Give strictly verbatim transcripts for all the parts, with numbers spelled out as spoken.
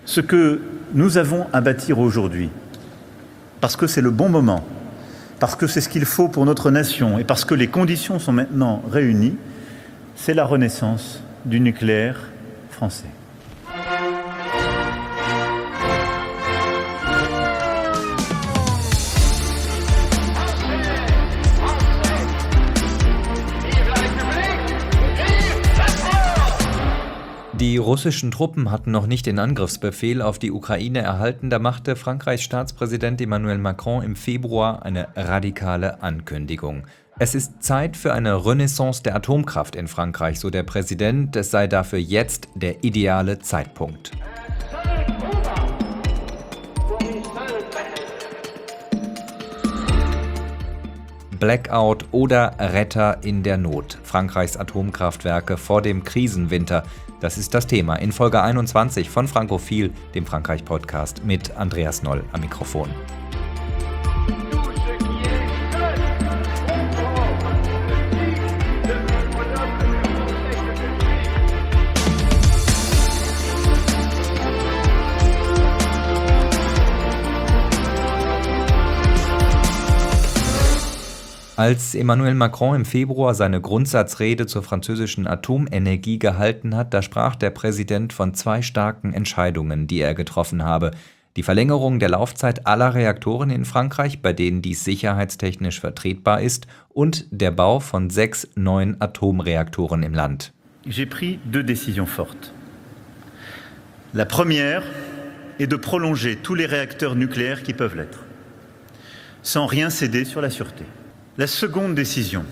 Ce que nous avons à bâtir aujourd'hui, parce que c'est le bon moment, parce que c'est ce qu'il faut pour notre nation et parce que les conditions sont maintenant réunies, c'est la renaissance du nucléaire français. Die russischen Truppen hatten noch nicht den Angriffsbefehl auf die Ukraine erhalten, da machte Frankreichs Staatspräsident Emmanuel Macron im Februar eine radikale Ankündigung. Es ist Zeit für eine Renaissance der Atomkraft in Frankreich, so der Präsident, es sei dafür jetzt der ideale Zeitpunkt. Blackout oder Retter in der Not. Frankreichs Atomkraftwerke vor dem Krisenwinter. Das ist das Thema in Folge einundzwanzig von Frankophil, dem Frankreich-Podcast mit Andreas Noll am Mikrofon. Als Emmanuel Macron im Februar seine Grundsatzrede zur französischen Atomenergie gehalten hat, da sprach der Präsident von zwei starken Entscheidungen, die er getroffen habe. Die Verlängerung der Laufzeit aller Reaktoren in Frankreich, bei denen dies sicherheitstechnisch vertretbar ist, und der Bau von sechs neuen Atomreaktoren im Land. J'ai pris deux décisions fortes. La première est de prolonger tous les réacteurs nucléaires qui peuvent l'être, sans rien céder sur la sûreté. La seconde décision,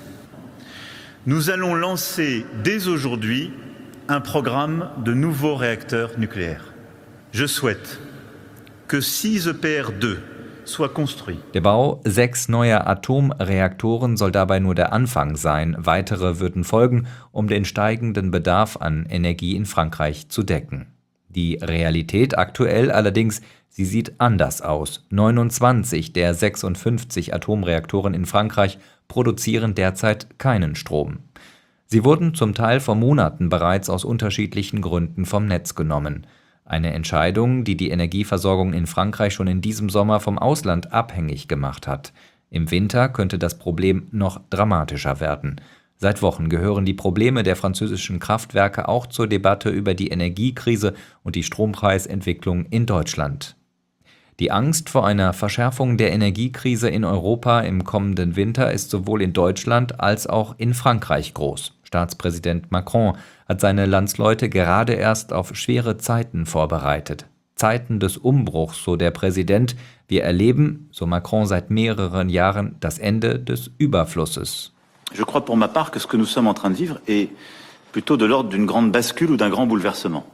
nous allons lancer dès aujourd'hui un programme de nouveaux réacteurs nucléaires. Je souhaite que six E P R deux soient construits. Der Bau sechs neuer Atomreaktoren soll dabei nur der Anfang sein. Weitere würden folgen, um den steigenden Bedarf an Energie in Frankreich zu decken. Die Realität aktuell allerdings, sie sieht anders aus. neunundzwanzig der sechsundfünfzig Atomreaktoren in Frankreich produzieren derzeit keinen Strom. Sie wurden zum Teil vor Monaten bereits aus unterschiedlichen Gründen vom Netz genommen. Eine Entscheidung, die die Energieversorgung in Frankreich schon in diesem Sommer vom Ausland abhängig gemacht hat. Im Winter könnte das Problem noch dramatischer werden. Seit Wochen gehören die Probleme der französischen Kraftwerke auch zur Debatte über die Energiekrise und die Strompreisentwicklung in Deutschland. Die Angst vor einer Verschärfung der Energiekrise in Europa im kommenden Winter ist sowohl in Deutschland als auch in Frankreich groß. Staatspräsident Macron hat seine Landsleute gerade erst auf schwere Zeiten vorbereitet. Zeiten des Umbruchs, so der Präsident. Wir erleben, so Macron seit mehreren Jahren, das Ende des Überflusses. Je crois pour ma part que ce que nous sommes en train de vivre est plutôt de l'ordre d'une grande bascule ou d'un grand bouleversement.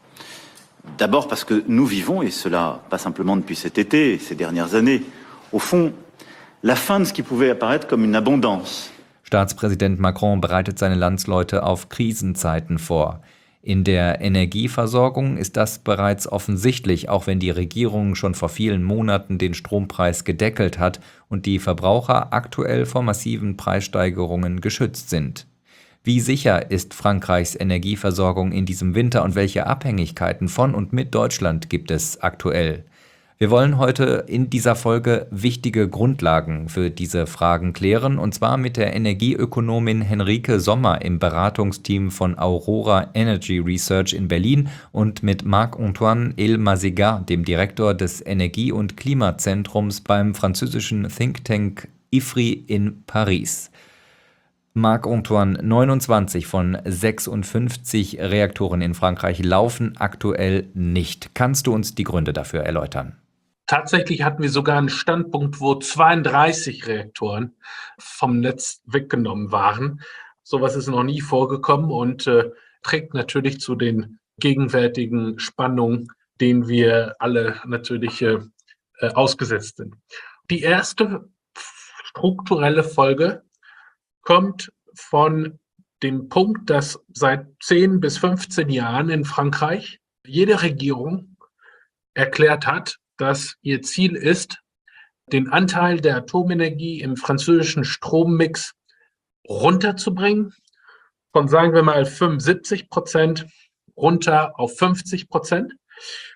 D'abord parce que nous vivons, et cela pas simplement depuis cet été, ces dernières années, au fond, la fin de ce qui pouvait apparaître comme une abondance. Staatspräsident Macron bereitet seine Landsleute auf Krisenzeiten vor. In der Energieversorgung ist das bereits offensichtlich, auch wenn die Regierung schon vor vielen Monaten den Strompreis gedeckelt hat und die Verbraucher aktuell vor massiven Preissteigerungen geschützt sind. Wie sicher ist Frankreichs Energieversorgung in diesem Winter und welche Abhängigkeiten von und mit Deutschland gibt es aktuell? Wir wollen heute in dieser Folge wichtige Grundlagen für diese Fragen klären, und zwar mit der Energieökonomin Henrike Sommer im Beratungsteam von Aurora Energy Research in Berlin und mit Marc-Antoine El-Maziga, dem Direktor des Energie- und Klimazentrums beim französischen Think Tank I F R I in Paris. Marc-Antoine, neunundzwanzig von sechsundfünfzig Reaktoren in Frankreich laufen aktuell nicht. Kannst du uns die Gründe dafür erläutern? Tatsächlich hatten wir sogar einen Standpunkt, wo zweiunddreißig Reaktoren vom Netz weggenommen waren. Sowas ist noch nie vorgekommen und äh, trägt natürlich zu den gegenwärtigen Spannungen, denen wir alle natürlich äh, ausgesetzt sind. Die erste strukturelle Folge kommt von dem Punkt, dass seit zehn bis fünfzehn Jahren in Frankreich jede Regierung erklärt hat, dass ihr Ziel ist, den Anteil der Atomenergie im französischen Strommix runterzubringen, von, sagen wir mal, fünfundsiebzig Prozent runter auf fünfzig Prozent.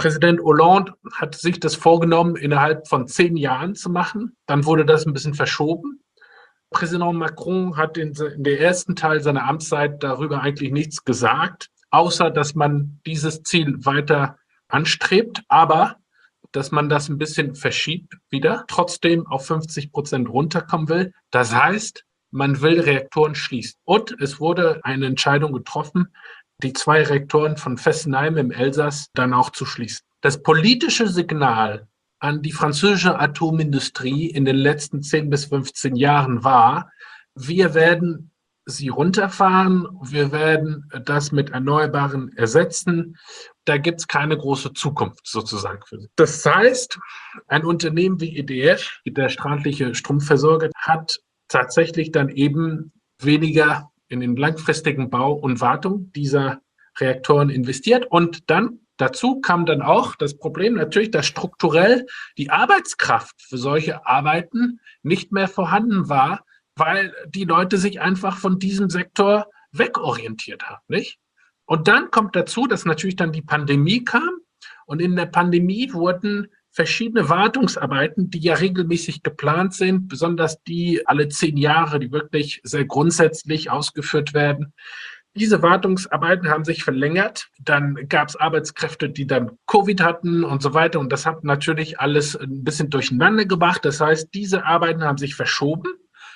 Präsident Hollande hat sich das vorgenommen, innerhalb von zehn Jahren zu machen. Dann wurde das ein bisschen verschoben. Präsident Macron hat in, in der ersten Teil seiner Amtszeit darüber eigentlich nichts gesagt, außer dass man dieses Ziel weiter anstrebt, aber dass man das ein bisschen verschiebt wieder, trotzdem auf fünfzig Prozent runterkommen will. Das heißt, man will Reaktoren schließen. Und es wurde eine Entscheidung getroffen, die zwei Reaktoren von Fessenheim im Elsass dann auch zu schließen. Das politische Signal an die französische Atomindustrie in den letzten zehn bis fünfzehn Jahren war, wir werden sie runterfahren, wir werden das mit Erneuerbaren ersetzen. Da gibt es keine große Zukunft sozusagen für sie. Das heißt, ein Unternehmen wie E D F, der staatliche Stromversorger, hat tatsächlich dann eben weniger in den langfristigen Bau und Wartung dieser Reaktoren investiert. Und dann dazu kam dann auch das Problem natürlich, dass strukturell die Arbeitskraft für solche Arbeiten nicht mehr vorhanden war, weil die Leute sich einfach von diesem Sektor wegorientiert haben, nicht? Und dann kommt dazu, dass natürlich dann die Pandemie kam und in der Pandemie wurden verschiedene Wartungsarbeiten, die ja regelmäßig geplant sind, besonders die alle zehn Jahre, die wirklich sehr grundsätzlich ausgeführt werden. Diese Wartungsarbeiten haben sich verlängert. Dann gab es Arbeitskräfte, die dann Covid hatten und so weiter. Und das hat natürlich alles ein bisschen durcheinander gebracht. Das heißt, diese Arbeiten haben sich verschoben.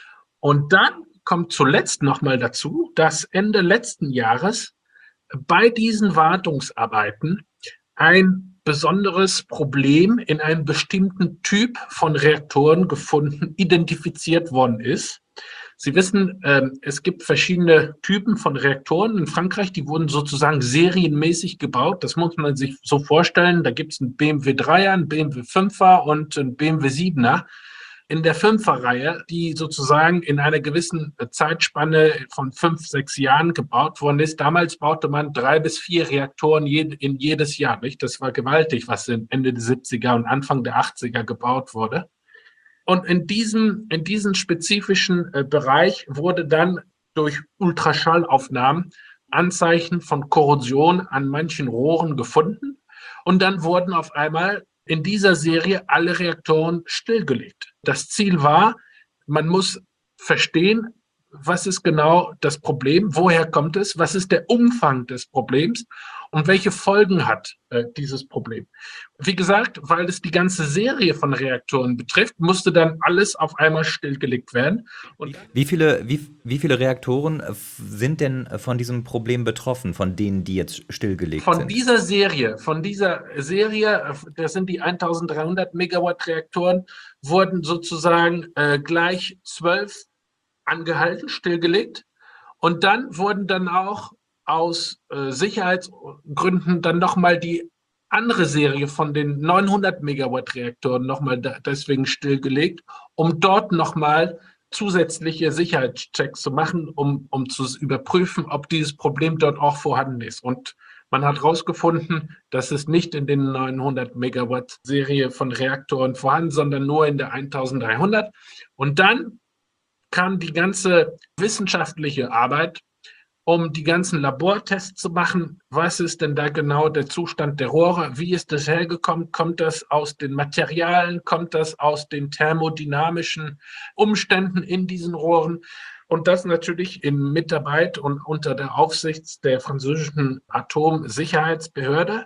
Und dann kommt zuletzt nochmal dazu, dass Ende letzten Jahres bei diesen Wartungsarbeiten ein besonderes Problem in einem bestimmten Typ von Reaktoren gefunden, identifiziert worden ist. Sie wissen, es gibt verschiedene Typen von Reaktoren in Frankreich, die wurden sozusagen serienmäßig gebaut. Das muss man sich so vorstellen. Da gibt es einen B M W Dreier, einen B M W Fünfer und einen B M W Siebener. In der Fünferreihe, die sozusagen in einer gewissen Zeitspanne von fünf, sechs Jahren gebaut worden ist. Damals baute man drei bis vier Reaktoren in jedes Jahr, nicht? Das war gewaltig, was Ende der siebziger und Anfang der achtziger gebaut wurde. Und in diesem, in diesem spezifischen Bereich wurde dann durch Ultraschallaufnahmen Anzeichen von Korrosion an manchen Rohren gefunden. Und dann wurden auf einmal in dieser Serie alle Reaktoren stillgelegt. Das Ziel war, man muss verstehen, was ist genau das Problem, woher kommt es, was ist der Umfang des Problems und welche Folgen hat äh, dieses Problem. Wie gesagt, weil es die ganze Serie von Reaktoren betrifft, musste dann alles auf einmal stillgelegt werden. Und wie viele, wie, wie viele Reaktoren sind denn von diesem Problem betroffen, von denen, die jetzt stillgelegt von sind? Von dieser Serie, von dieser Serie, das sind die eintausenddreihundert Megawatt Reaktoren, wurden sozusagen äh, gleich zwölf angehalten, stillgelegt. Und dann wurden dann auch aus äh, Sicherheitsgründen dann nochmal die andere Serie von den neunhundert Megawatt Reaktoren nochmal deswegen stillgelegt, um dort nochmal zusätzliche Sicherheitschecks zu machen, um, um zu überprüfen, ob dieses Problem dort auch vorhanden ist. Und man hat herausgefunden, dass es nicht in den neunhundert Megawatt Serie von Reaktoren vorhanden, sondern nur in der eintausenddreihundert. Und dann kam die ganze wissenschaftliche Arbeit, um die ganzen Labortests zu machen. Was ist denn da genau der Zustand der Rohre? Wie ist das hergekommen? Kommt das aus den Materialien? Kommt das aus den thermodynamischen Umständen in diesen Rohren? Und das natürlich in Mitarbeit und unter der Aufsicht der französischen Atomsicherheitsbehörde,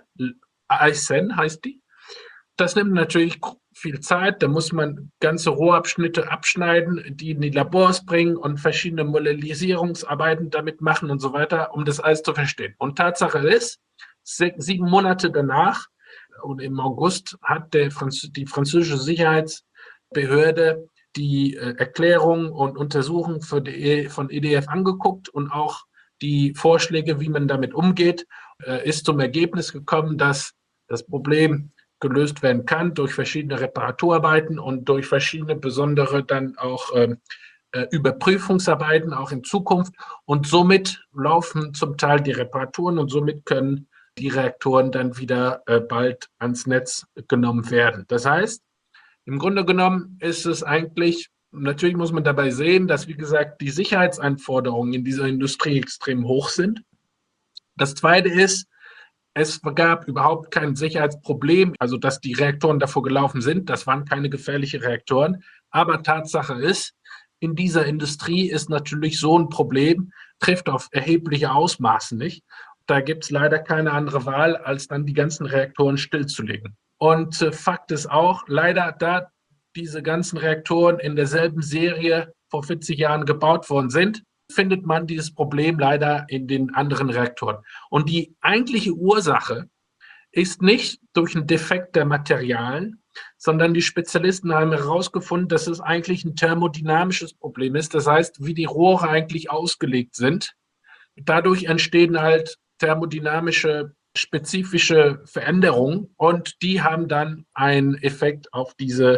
A S N heißt die. Das nimmt natürlich viel Zeit, da muss man ganze Rohrabschnitte abschneiden, die in die Labors bringen und verschiedene Modellisierungsarbeiten damit machen und so weiter, um das alles zu verstehen. Und Tatsache ist, sieben Monate danach und im August hat der Franz- die französische Sicherheitsbehörde die äh, Erklärung und Untersuchung für die, von E D F angeguckt und auch die Vorschläge, wie man damit umgeht, äh, ist zum Ergebnis gekommen, dass das Problem gelöst werden kann durch verschiedene Reparaturarbeiten und durch verschiedene besondere dann auch ähm, äh, Überprüfungsarbeiten auch in Zukunft. Und somit laufen zum Teil die Reparaturen und somit können die Reaktoren dann wieder äh, bald ans Netz genommen werden. Das heißt, im Grunde genommen ist es eigentlich, natürlich muss man dabei sehen, dass, wie gesagt, die Sicherheitsanforderungen in dieser Industrie extrem hoch sind. Das Zweite ist, Es gab überhaupt kein Sicherheitsproblem, also dass die Reaktoren davor gelaufen sind. Das waren keine gefährlichen Reaktoren. Aber Tatsache ist, in dieser Industrie ist natürlich so ein Problem, trifft auf erhebliche Ausmaße nicht. Da gibt es leider keine andere Wahl, als dann die ganzen Reaktoren stillzulegen. Und äh, Fakt ist auch, leider da diese ganzen Reaktoren in derselben Serie vor vierzig Jahren gebaut worden sind, findet man dieses Problem leider in den anderen Reaktoren. Und die eigentliche Ursache ist nicht durch einen Defekt der Materialien, sondern die Spezialisten haben herausgefunden, dass es eigentlich ein thermodynamisches Problem ist. Das heißt, wie die Rohre eigentlich ausgelegt sind. Dadurch entstehen halt thermodynamische, spezifische Veränderungen und die haben dann einen Effekt auf diese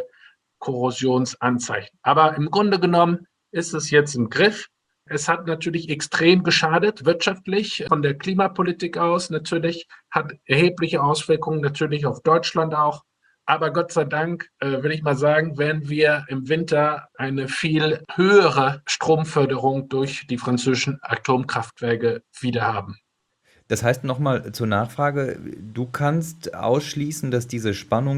Korrosionsanzeichen. Aber im Grunde genommen ist es jetzt im Griff. Es hat natürlich extrem geschadet, wirtschaftlich, von der Klimapolitik aus natürlich, hat erhebliche Auswirkungen natürlich auf Deutschland auch. Aber Gott sei Dank, äh, will ich mal sagen, werden wir im Winter eine viel höhere Stromförderung durch die französischen Atomkraftwerke wieder haben. Das heißt nochmal zur Nachfrage, du kannst ausschließen, dass diese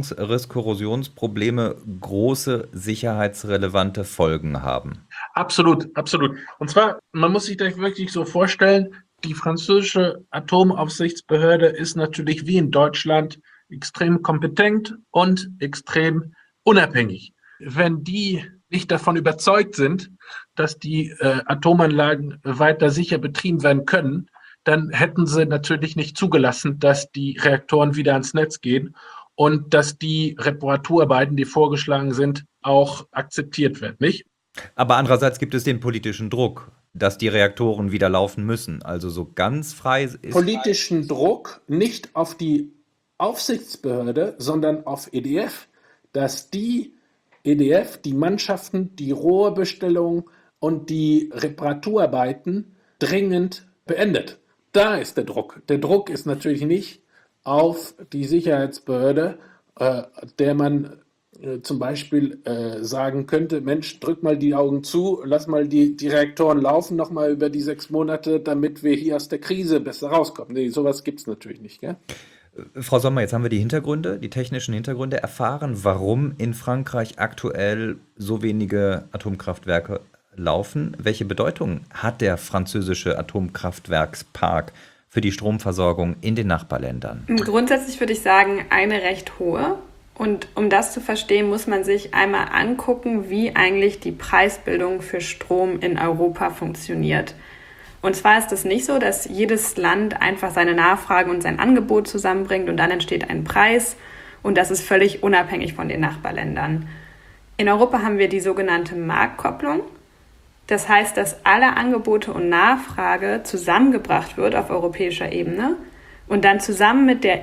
Spannungsriss-Korrosionsprobleme große sicherheitsrelevante Folgen haben. Absolut, absolut. Und zwar, man muss sich das wirklich so vorstellen, die französische Atomaufsichtsbehörde ist natürlich wie in Deutschland extrem kompetent und extrem unabhängig. Wenn die nicht davon überzeugt sind, dass die äh, Atomanlagen weiter sicher betrieben werden können, dann hätten sie natürlich nicht zugelassen, dass die Reaktoren wieder ans Netz gehen und dass die Reparaturarbeiten, die vorgeschlagen sind, auch akzeptiert werden, nicht? Aber andererseits gibt es den politischen Druck, dass die Reaktoren wieder laufen müssen. Also so ganz frei ist... Politischen Druck nicht auf die Aufsichtsbehörde, sondern auf E D F, dass die E D F die Mannschaften, die Rohrbestellung und die Reparaturarbeiten dringend beendet. Da ist der Druck. Der Druck ist natürlich nicht auf die Sicherheitsbehörde, äh, der man äh, zum Beispiel äh, sagen könnte, Mensch, drück mal die Augen zu, lass mal die, die Reaktoren laufen noch mal über die sechs Monate, damit wir hier aus der Krise besser rauskommen. Nee, sowas gibt es natürlich nicht, gell? Frau Sommer, jetzt haben wir die Hintergründe, die technischen Hintergründe erfahren, warum in Frankreich aktuell so wenige Atomkraftwerke laufen. Welche Bedeutung hat der französische Atomkraftwerkspark für die Stromversorgung in den Nachbarländern? Grundsätzlich würde ich sagen, eine recht hohe. Und um das zu verstehen, muss man sich einmal angucken, wie eigentlich die Preisbildung für Strom in Europa funktioniert. Und zwar ist es nicht so, dass jedes Land einfach seine Nachfrage und sein Angebot zusammenbringt und dann entsteht ein Preis und das ist völlig unabhängig von den Nachbarländern. In Europa haben wir die sogenannte Marktkopplung. Das heißt, dass alle Angebote und Nachfrage zusammengebracht wird auf europäischer Ebene und dann zusammen mit der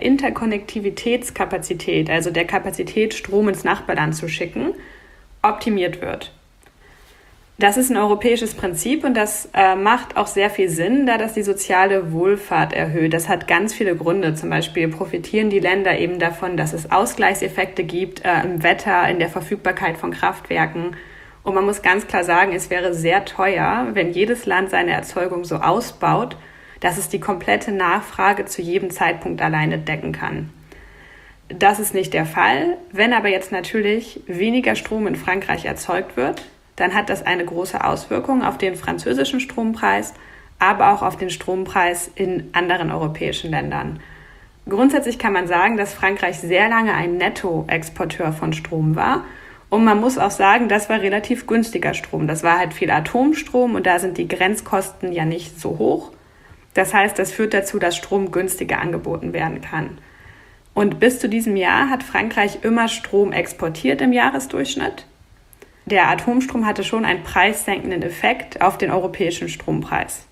Interkonnektivitätskapazität, also der Kapazität, Strom ins Nachbarland zu schicken, optimiert wird. Das ist ein europäisches Prinzip und das äh, macht auch sehr viel Sinn, da das die soziale Wohlfahrt erhöht. Das hat ganz viele Gründe. Zum Beispiel profitieren die Länder eben davon, dass es Ausgleichseffekte gibt äh, im Wetter, in der Verfügbarkeit von Kraftwerken. Und man muss ganz klar sagen, es wäre sehr teuer, wenn jedes Land seine Erzeugung so ausbaut, dass es die komplette Nachfrage zu jedem Zeitpunkt alleine decken kann. Das ist nicht der Fall. Wenn aber jetzt natürlich weniger Strom in Frankreich erzeugt wird, dann hat das eine große Auswirkung auf den französischen Strompreis, aber auch auf den Strompreis in anderen europäischen Ländern. Grundsätzlich kann man sagen, dass Frankreich sehr lange ein Nettoexporteur von Strom war. Und man muss auch sagen, das war relativ günstiger Strom. Das war halt viel Atomstrom und da sind die Grenzkosten ja nicht so hoch. Das heißt, das führt dazu, dass Strom günstiger angeboten werden kann. Und bis zu diesem Jahr hat Frankreich immer Strom exportiert im Jahresdurchschnitt. Der Atomstrom hatte schon einen preissenkenden Effekt auf den europäischen Strompreis.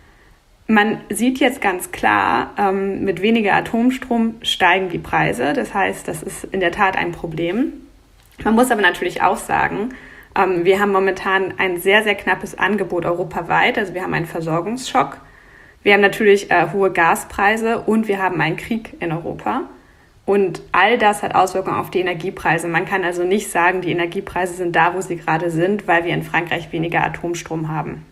Man sieht jetzt ganz klar, ähm, mit weniger Atomstrom steigen die Preise. Das heißt, das ist in der Tat ein Problem. Man muss aber natürlich auch sagen, ähm, wir haben momentan ein sehr, sehr knappes Angebot europaweit. Also wir haben einen Versorgungsschock. Wir haben natürlich äh, hohe Gaspreise und wir haben einen Krieg in Europa. Und all das hat Auswirkungen auf die Energiepreise. Man kann also nicht sagen, die Energiepreise sind da, wo sie gerade sind, weil wir in Frankreich weniger Atomstrom haben.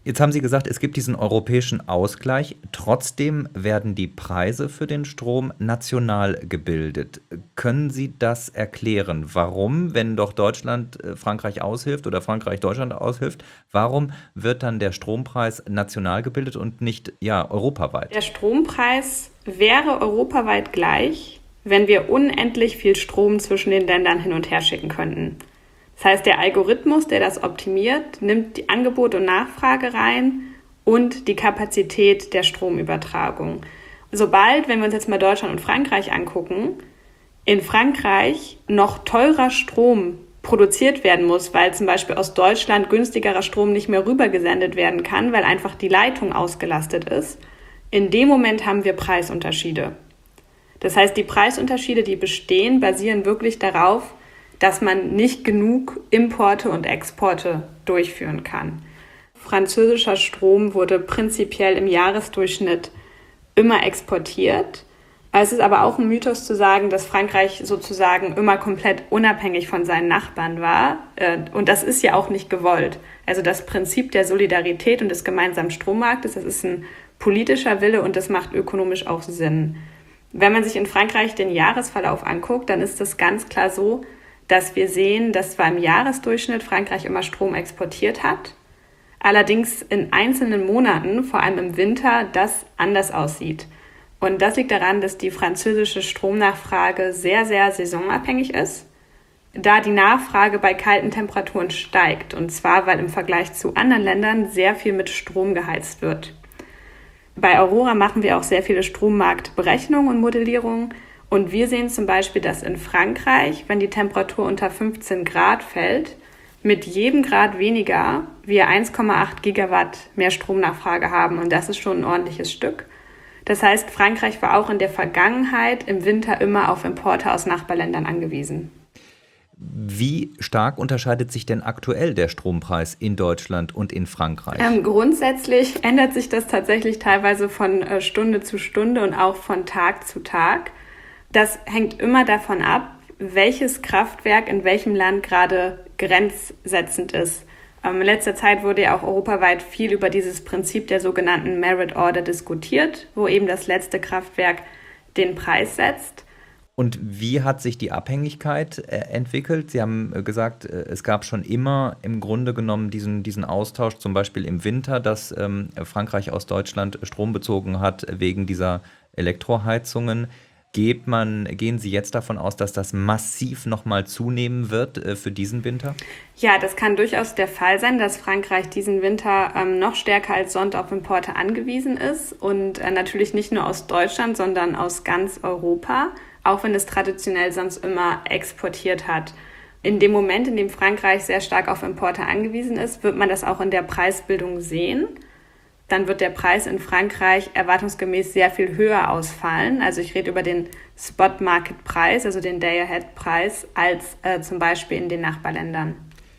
Jetzt haben Sie gesagt, es gibt diesen europäischen Ausgleich. Trotzdem werden die Preise für den Strom national gebildet. Können Sie das erklären? Warum, wenn doch Deutschland äh, Frankreich aushilft oder Frankreich Deutschland aushilft, warum wird dann der Strompreis national gebildet und nicht ja, europaweit? Der Strompreis wäre europaweit gleich, wenn wir unendlich viel Strom zwischen den Ländern hin und her schicken könnten. Das heißt, der Algorithmus, der das optimiert, nimmt die Angebot und Nachfrage rein und die Kapazität der Stromübertragung. Sobald, wenn wir uns jetzt mal Deutschland und Frankreich angucken, in Frankreich noch teurer Strom produziert werden muss, weil zum Beispiel aus Deutschland günstigerer Strom nicht mehr rübergesendet werden kann, weil einfach die Leitung ausgelastet ist, in dem Moment haben wir Preisunterschiede. Das heißt, die Preisunterschiede, die bestehen, basieren wirklich darauf, dass man nicht genug Importe und Exporte durchführen kann. Französischer Strom wurde prinzipiell im Jahresdurchschnitt immer exportiert. Es ist aber auch ein Mythos zu sagen, dass Frankreich sozusagen immer komplett unabhängig von seinen Nachbarn war. Und das ist ja auch nicht gewollt. Also das Prinzip der Solidarität und des gemeinsamen Strommarktes, das ist ein politischer Wille und das macht ökonomisch auch Sinn. Wenn man sich in Frankreich den Jahresverlauf anguckt, dann ist das ganz klar so, dass wir sehen, dass zwar im Jahresdurchschnitt Frankreich immer Strom exportiert hat, allerdings in einzelnen Monaten, vor allem im Winter, das anders aussieht. Und das liegt daran, dass die französische Stromnachfrage sehr, sehr saisonabhängig ist, da die Nachfrage bei kalten Temperaturen steigt. Und zwar, weil im Vergleich zu anderen Ländern sehr viel mit Strom geheizt wird. Bei Aurora machen wir auch sehr viele Strommarktberechnungen und Modellierungen. Und wir sehen zum Beispiel, dass in Frankreich, wenn die Temperatur unter fünfzehn Grad fällt, mit jedem Grad weniger wir eins Komma acht Gigawatt mehr Stromnachfrage haben. Und das ist schon ein ordentliches Stück. Das heißt, Frankreich war auch in der Vergangenheit im Winter immer auf Importe aus Nachbarländern angewiesen. Wie stark unterscheidet sich denn aktuell der Strompreis in Deutschland und in Frankreich? Ähm, grundsätzlich ändert sich das tatsächlich teilweise von äh, Stunde zu Stunde und auch von Tag zu Tag. Das hängt immer davon ab, welches Kraftwerk in welchem Land gerade grenzsetzend ist. Ähm, in letzter Zeit wurde ja auch europaweit viel über dieses Prinzip der sogenannten Merit Order diskutiert, wo eben das letzte Kraftwerk den Preis setzt. Und wie hat sich die Abhängigkeit äh, entwickelt? Sie haben äh, gesagt, äh, es gab schon immer im Grunde genommen diesen, diesen Austausch, zum Beispiel im Winter, dass ähm, Frankreich aus Deutschland Strom bezogen hat wegen dieser Elektroheizungen. Geht man, gehen Sie jetzt davon aus, dass das massiv nochmal zunehmen wird äh, für diesen Winter? Ja, das kann durchaus der Fall sein, dass Frankreich diesen Winter ähm, noch stärker als sonst auf Importe angewiesen ist. Und äh, natürlich nicht nur aus Deutschland, sondern aus ganz Europa, auch wenn es traditionell sonst immer exportiert hat. In dem Moment, in dem Frankreich sehr stark auf Importe angewiesen ist, wird man das auch in der Preisbildung sehen. Dann wird der Preis in Frankreich erwartungsgemäß sehr viel höher ausfallen. Also ich rede über den Spot-Market-Preis, also den Day-Ahead-Preis, als äh, zum Beispiel in den Nachbarländern.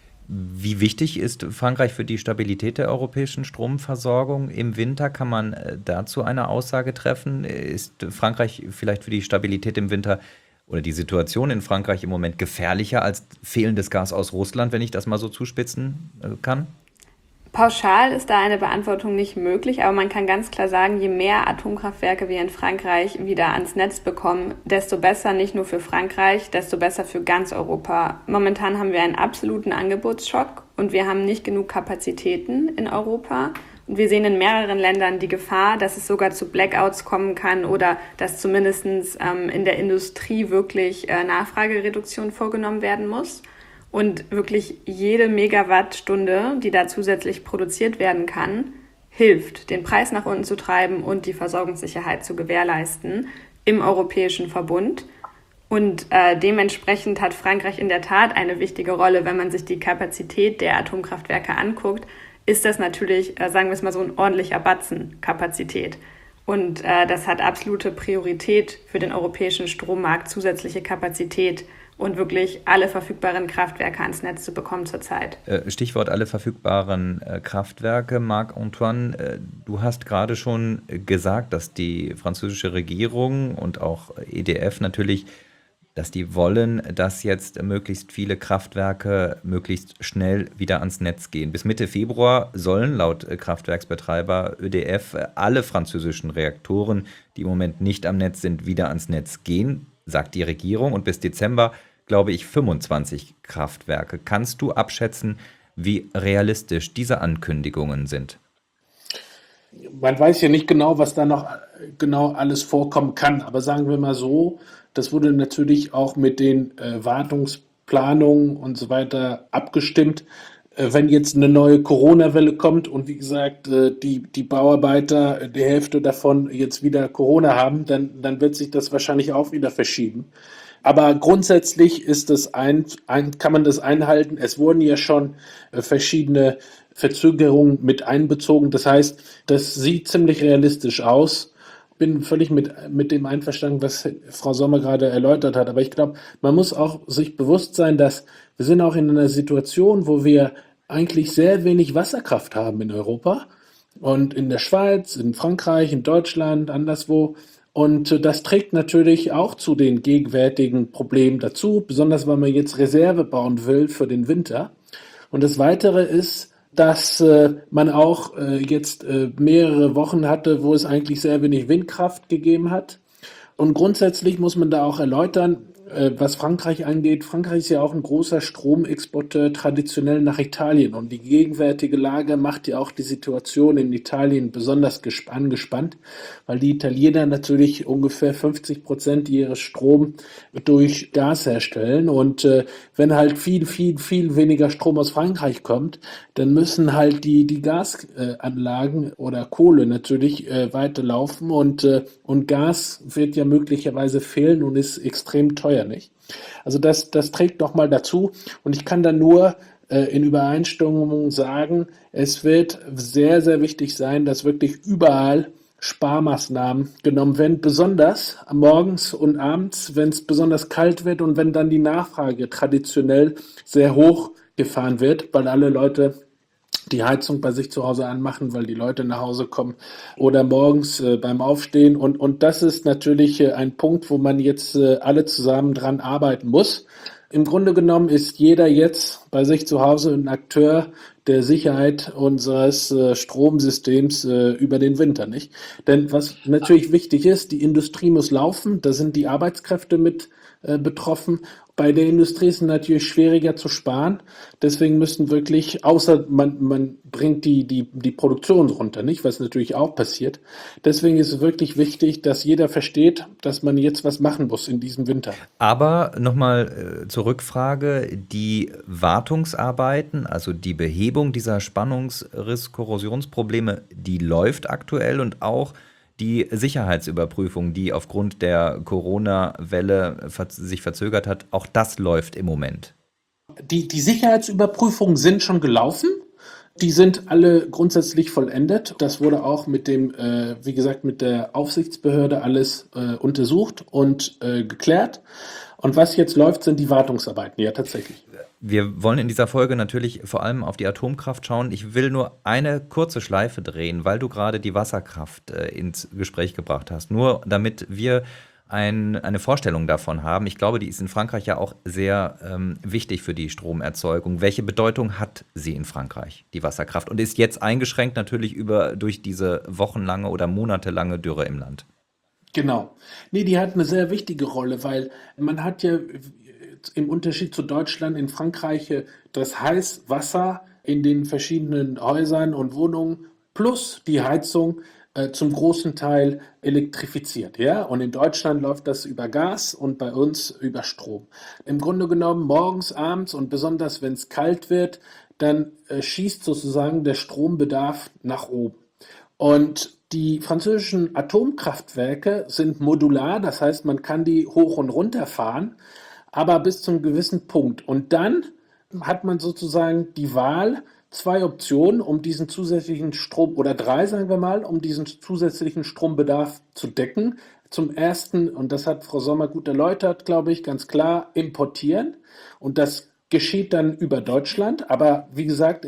Wie wichtig ist Frankreich für die Stabilität der europäischen Stromversorgung im Winter? Kann man äh, dazu eine Aussage treffen? Ist Frankreich vielleicht für die Stabilität im Winter oder die Situation in Frankreich im Moment gefährlicher als fehlendes Gas aus Russland, wenn ich das mal so zuspitzen äh, kann? Pauschal ist da eine Beantwortung nicht möglich, aber man kann ganz klar sagen, je mehr Atomkraftwerke wir in Frankreich wieder ans Netz bekommen, desto besser nicht nur für Frankreich, desto besser für ganz Europa. Momentan haben wir einen absoluten Angebotsschock und wir haben nicht genug Kapazitäten in Europa. Und wir sehen in mehreren Ländern die Gefahr, dass es sogar zu Blackouts kommen kann oder dass zumindest ähm, in der Industrie wirklich äh, Nachfragereduktion vorgenommen werden muss. Und wirklich jede Megawattstunde, die da zusätzlich produziert werden kann, hilft, den Preis nach unten zu treiben und die Versorgungssicherheit zu gewährleisten im Europäischen Verbund. Und äh, dementsprechend hat Frankreich in der Tat eine wichtige Rolle. Wenn man sich die Kapazität der Atomkraftwerke anguckt, ist das natürlich, äh, sagen wir es mal so, ein ordentlicher Batzen Kapazität. Und äh, das hat absolute Priorität für den europäischen Strommarkt, zusätzliche Kapazität und wirklich alle verfügbaren Kraftwerke ans Netz zu bekommen zurzeit. Stichwort alle verfügbaren Kraftwerke. Marc-Antoine, du hast gerade schon gesagt, dass die französische Regierung und auch E D F natürlich dass die wollen, dass jetzt möglichst viele Kraftwerke möglichst schnell wieder ans Netz gehen. Bis Mitte Februar sollen laut Kraftwerksbetreiber Ö D F alle französischen Reaktoren, die im Moment nicht am Netz sind, wieder ans Netz gehen, sagt die Regierung. Und bis Dezember, glaube ich, fünfundzwanzig Kraftwerke. Kannst du abschätzen, wie realistisch diese Ankündigungen sind? Man weiß ja nicht genau, was da noch genau alles vorkommen kann, aber sagen wir mal so, das wurde natürlich auch mit den äh, Wartungsplanungen und so weiter abgestimmt. Äh, wenn jetzt eine neue Corona-Welle kommt und wie gesagt, äh, die, die Bauarbeiter, die Hälfte davon jetzt wieder Corona haben, dann, dann wird sich das wahrscheinlich auch wieder verschieben. Aber grundsätzlich ist das ein, ein, kann man das einhalten. Es wurden ja schon äh, verschiedene Verzögerungen mit einbezogen. Das heißt, das sieht ziemlich realistisch aus. Bin völlig mit, mit dem einverstanden, was Frau Sommer gerade erläutert hat. Aber ich glaube, man muss auch sich bewusst sein, dass wir sind auch in einer Situation, wo wir eigentlich sehr wenig Wasserkraft haben in Europa und in der Schweiz, in Frankreich, in Deutschland, anderswo. Und das trägt natürlich auch zu den gegenwärtigen Problemen dazu, besonders weil man jetzt Reserve bauen will für den Winter. Und das Weitere ist, dass äh, man auch äh, jetzt äh, mehrere Wochen hatte, wo es eigentlich sehr wenig Windkraft gegeben hat. Und grundsätzlich muss man da auch erläutern, äh, was Frankreich angeht. Frankreich ist ja auch ein großer Stromexporteur traditionell nach Italien. Und die gegenwärtige Lage macht ja auch die Situation in Italien besonders gesp- angespannt, weil die Italiener natürlich ungefähr fünfzig Prozent ihres Strom durch Gas herstellen. Und äh, wenn halt viel, viel, viel weniger Strom aus Frankreich kommt, dann müssen halt die, die Gasanlagen äh, oder Kohle natürlich äh, weiterlaufen. Und, äh, und Gas wird ja möglicherweise fehlen und ist extrem teuer, nicht? Also das, das trägt nochmal dazu. Und ich kann da nur äh, in Übereinstimmung sagen, es wird sehr, sehr wichtig sein, dass wirklich überall Sparmaßnahmen genommen werden, besonders morgens und abends, wenn es besonders kalt wird und wenn dann die Nachfrage traditionell sehr hoch gefahren wird, weil alle Leute die Heizung bei sich zu Hause anmachen, weil die Leute nach Hause kommen oder morgens äh, beim Aufstehen. Und, und das ist natürlich äh, ein Punkt, wo man jetzt äh, alle zusammen dran arbeiten muss. Im Grunde genommen ist jeder jetzt bei sich zu Hause ein Akteur der Sicherheit unseres äh, Stromsystems äh, über den Winter, nicht? Denn was natürlich wichtig ist, die Industrie muss laufen, da sind die Arbeitskräfte mit äh, betroffen. Bei der Industrie ist es natürlich schwieriger zu sparen, deswegen müssen wirklich, außer man, man bringt die, die, die Produktion runter, nicht, was natürlich auch passiert. Deswegen ist es wirklich wichtig, dass jeder versteht, dass man jetzt was machen muss in diesem Winter. Aber nochmal äh, zur Rückfrage, die Wartungsarbeiten, also die Behebung dieser Spannungsriss-Korrosionsprobleme, die läuft aktuell und auch die Sicherheitsüberprüfung, die aufgrund der Corona-Welle ver- sich verzögert hat, auch das läuft im Moment. Die, die Sicherheitsüberprüfungen sind schon gelaufen. Die sind alle grundsätzlich vollendet. Das wurde auch mit dem, äh, wie gesagt, mit der Aufsichtsbehörde alles äh, untersucht und äh, geklärt. Und was jetzt läuft, sind die Wartungsarbeiten, ja tatsächlich. Wir wollen in dieser Folge natürlich vor allem auf die Atomkraft schauen. Ich will nur eine kurze Schleife drehen, weil du gerade die Wasserkraft äh, ins Gespräch gebracht hast. Nur damit wir ein, eine Vorstellung davon haben. Ich glaube, die ist in Frankreich ja auch sehr ähm, wichtig für die Stromerzeugung. Welche Bedeutung hat sie in Frankreich, die Wasserkraft? Und ist jetzt eingeschränkt natürlich über, durch diese wochenlange oder monatelange Dürre im Land? Genau. Nee, die hat eine sehr wichtige Rolle, weil man hat ja im Unterschied zu Deutschland in Frankreich das Heißwasser in den verschiedenen Häusern und Wohnungen plus die Heizung äh, zum großen Teil elektrifiziert. Ja? Und in Deutschland läuft das über Gas und bei uns über Strom. Im Grunde genommen morgens, abends und besonders wenn es kalt wird, dann äh, schießt sozusagen der Strombedarf nach oben. Und die französischen Atomkraftwerke sind modular, das heißt, man kann die hoch und runter fahren, aber bis zum gewissen Punkt. Und dann hat man sozusagen die Wahl, zwei Optionen, um diesen zusätzlichen Strom, oder drei, sagen wir mal, um diesen zusätzlichen Strombedarf zu decken. Zum ersten, und das hat Frau Sommer gut erläutert, glaube ich, ganz klar, importieren. Und das geschieht dann über Deutschland. Aber wie gesagt, in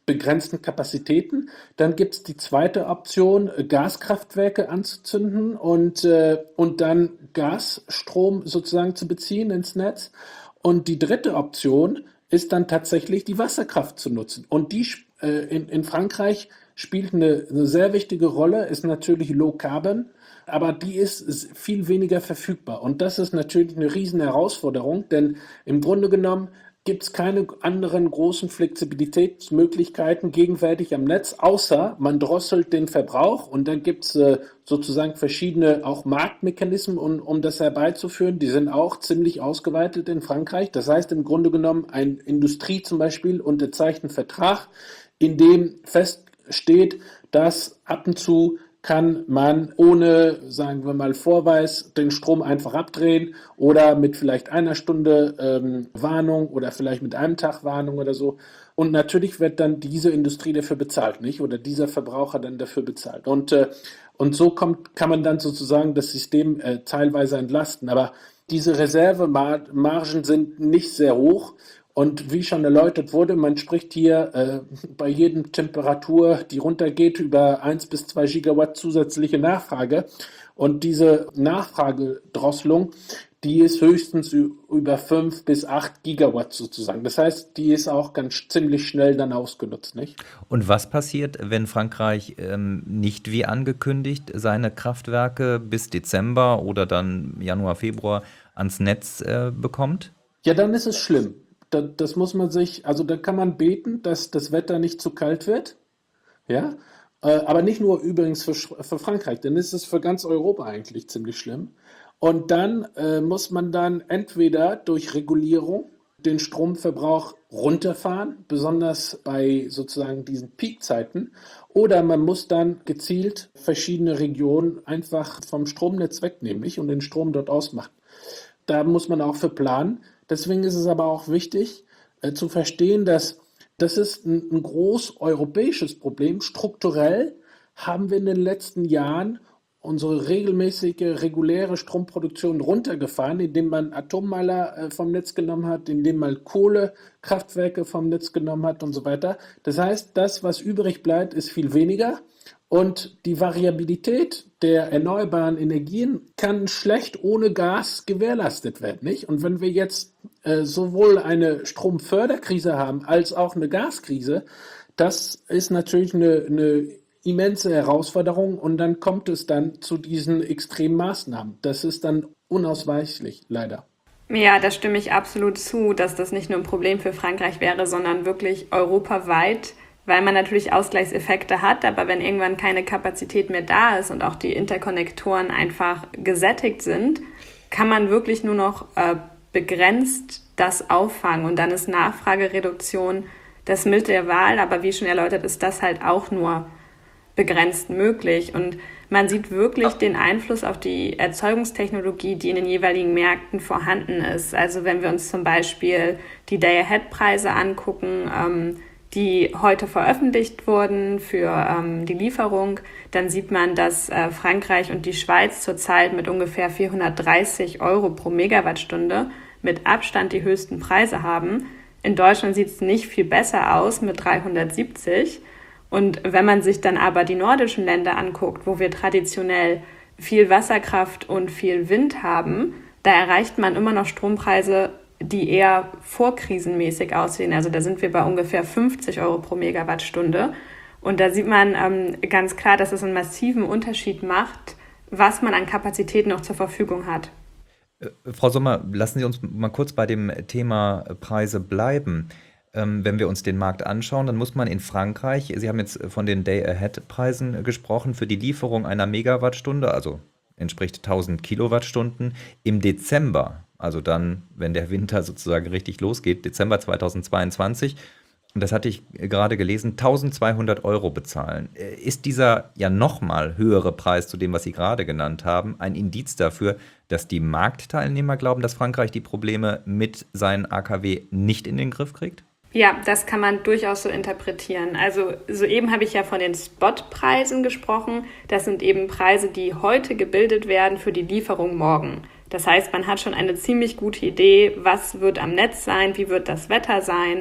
begrenzten Kapazitäten. Dann gibt es die zweite Option, Gaskraftwerke anzuzünden und, äh, und dann Gasstrom sozusagen zu beziehen ins Netz. Und die dritte Option ist dann tatsächlich die Wasserkraft zu nutzen. Und die äh, in, in Frankreich spielt eine, eine sehr wichtige Rolle, ist natürlich Low Carbon, aber die ist, ist viel weniger verfügbar. Und das ist natürlich eine riesen Herausforderung, denn im Grunde genommen gibt es keine anderen großen Flexibilitätsmöglichkeiten gegenwärtig am Netz, außer man drosselt den Verbrauch und dann gibt es äh, sozusagen verschiedene auch Marktmechanismen, um, um das herbeizuführen. Die sind auch ziemlich ausgeweitet in Frankreich. Das heißt im Grunde genommen, eine Industrie zum Beispiel unterzeichnet einen Vertrag, in dem feststeht, dass ab und zu kann man ohne, sagen wir mal, Vorweis den Strom einfach abdrehen oder mit vielleicht einer Stunde ähm, Warnung oder vielleicht mit einem Tag Warnung oder so. Und natürlich wird dann diese Industrie dafür bezahlt, nicht? Oder dieser Verbraucher dann dafür bezahlt. Und, äh, und so kommt, kann man dann sozusagen das System äh, teilweise entlasten. Aber diese Reservemargen sind nicht sehr hoch. Und wie schon erläutert wurde, man spricht hier äh, bei jedem Temperatur, die runtergeht, über eins bis zwei Gigawatt zusätzliche Nachfrage. Und diese Nachfragedrosselung, die ist höchstens über fünf bis acht Gigawatt sozusagen. Das heißt, die ist auch ganz ziemlich schnell dann ausgenutzt, nicht? Und was passiert, wenn Frankreich ähm, nicht wie angekündigt seine Kraftwerke bis Dezember oder dann Januar, Februar ans Netz äh, bekommt? Ja, dann ist es schlimm. Das, das muss man sich, also da kann man beten, dass das Wetter nicht zu kalt wird, ja, äh, aber nicht nur übrigens für, für Frankreich, denn es ist für ganz Europa eigentlich ziemlich schlimm. Und dann äh, muss man dann entweder durch Regulierung den Stromverbrauch runterfahren, besonders bei sozusagen diesen Peakzeiten, oder man muss dann gezielt verschiedene Regionen einfach vom Stromnetz wegnehmen, nicht, und den Strom dort ausmachen. Da muss man auch für planen. Deswegen ist es aber auch wichtig äh, zu verstehen, dass das ist ein, ein groß europäisches Problem. Strukturell haben wir in den letzten Jahren unsere regelmäßige, reguläre Stromproduktion runtergefahren, indem man Atommeiler äh, vom Netz genommen hat, indem man Kohlekraftwerke vom Netz genommen hat und so weiter. Das heißt, das, was übrig bleibt, ist viel weniger. Und die Variabilität der erneuerbaren Energien kann schlecht ohne Gas gewährleistet werden, nicht? Und wenn wir jetzt äh, sowohl eine Stromförderkrise haben als auch eine Gaskrise, das ist natürlich eine, eine immense Herausforderung und dann kommt es dann zu diesen extremen Maßnahmen. Das ist dann unausweichlich, leider. Ja, da stimme ich absolut zu, dass das nicht nur ein Problem für Frankreich wäre, sondern wirklich europaweit, weil man natürlich Ausgleichseffekte hat, aber wenn irgendwann keine Kapazität mehr da ist und auch die Interkonnektoren einfach gesättigt sind, kann man wirklich nur noch äh, begrenzt das auffangen und dann ist Nachfragereduktion das Mittel der Wahl, aber wie schon erläutert, ist das halt auch nur begrenzt möglich und man sieht wirklich den Einfluss auf die Erzeugungstechnologie, die in den jeweiligen Märkten vorhanden ist. Also wenn wir uns zum Beispiel die Day-Ahead-Preise angucken, ähm, die heute veröffentlicht wurden für ähm, die Lieferung, dann sieht man, dass äh, Frankreich und die Schweiz zurzeit mit ungefähr vierhundertdreißig Euro pro Megawattstunde mit Abstand die höchsten Preise haben. In Deutschland sieht es nicht viel besser aus mit dreihundertsiebzig. Und wenn man sich dann aber die nordischen Länder anguckt, wo wir traditionell viel Wasserkraft und viel Wind haben, da erreicht man immer noch Strompreise, die eher vorkrisenmäßig aussehen. Also da sind wir bei ungefähr fünfzig Euro pro Megawattstunde. Und da sieht man ähm, ganz klar, dass es einen massiven Unterschied macht, was man an Kapazität noch zur Verfügung hat. Äh, Frau Sommer, lassen Sie uns mal kurz bei dem Thema Preise bleiben. Ähm, wenn wir uns den Markt anschauen, dann muss man in Frankreich, Sie haben jetzt von den Day-Ahead-Preisen gesprochen, für die Lieferung einer Megawattstunde, also entspricht tausend Kilowattstunden, im Dezember, also dann, wenn der Winter sozusagen richtig losgeht, Dezember zweitausendzweiundzwanzig, und das hatte ich gerade gelesen, eintausendzweihundert Euro bezahlen. Ist dieser ja nochmal höhere Preis zu dem, was Sie gerade genannt haben, ein Indiz dafür, dass die Marktteilnehmer glauben, dass Frankreich die Probleme mit seinen A K W nicht in den Griff kriegt? Ja, das kann man durchaus so interpretieren. Also soeben habe ich ja von den Spotpreisen gesprochen. Das sind eben Preise, die heute gebildet werden für die Lieferung morgen. Das heißt, man hat schon eine ziemlich gute Idee, was wird am Netz sein, wie wird das Wetter sein.